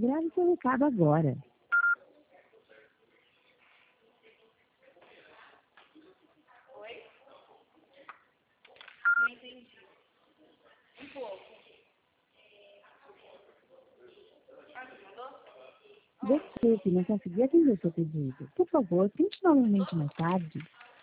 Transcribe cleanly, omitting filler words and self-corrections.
Grave seu recado agora. Oi? Não entendi. Um pouco. Ah, você mandou? Desculpe, não consegui atender seu pedido. Por favor, tente novamente mais tarde.